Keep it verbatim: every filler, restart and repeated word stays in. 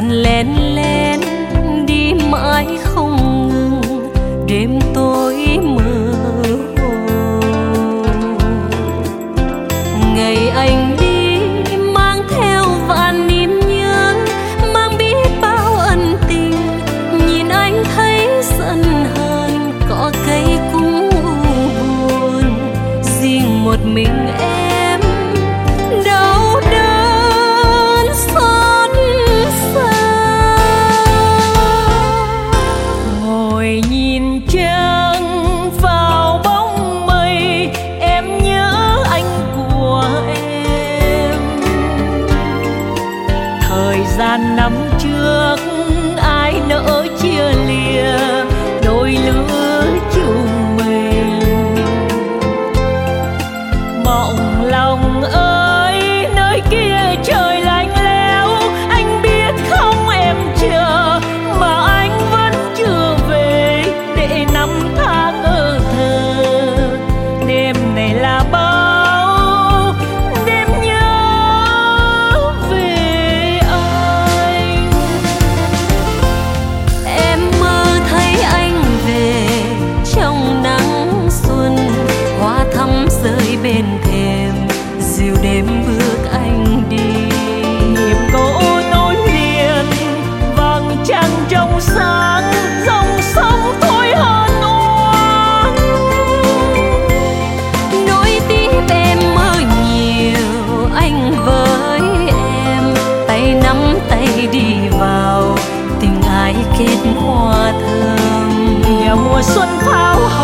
dần lén lén đi mãi không ngừng, đêm tối mơ hồ. Ngày anh đi mang theo vạn niềm nhớ, mang biết bao ân tình, nhìn anh thấy giận hờn, cỏ cây cũng buồn, riêng một mình em đau đớn xót xa. Ngồi nhìn trăng vào bóng mây, em nhớ anh của em. Thời gian năm trước ai nỡ chia lìa đôi lứa chúng mình. Mộng lòng ơi nơi kia trời lạnh lẽo, anh biết không em chờ mà anh vẫn chưa về, để năm tháng ở thơ. Đêm này là bao đêm nhớ về anh. Em mơ thấy anh về trong nắng xuân, hoa thắm rơi bên thềm, dịu đêm bước anh đi. Nhịp cổ nối liền vầng trăng trong sáng, dòng sông thôi hơn oan. Nối tiếp em mơ nhiều anh với em, tay nắm tay đi vào tình ái kết hoa thơm. Nhà mùa xuân pháo hồng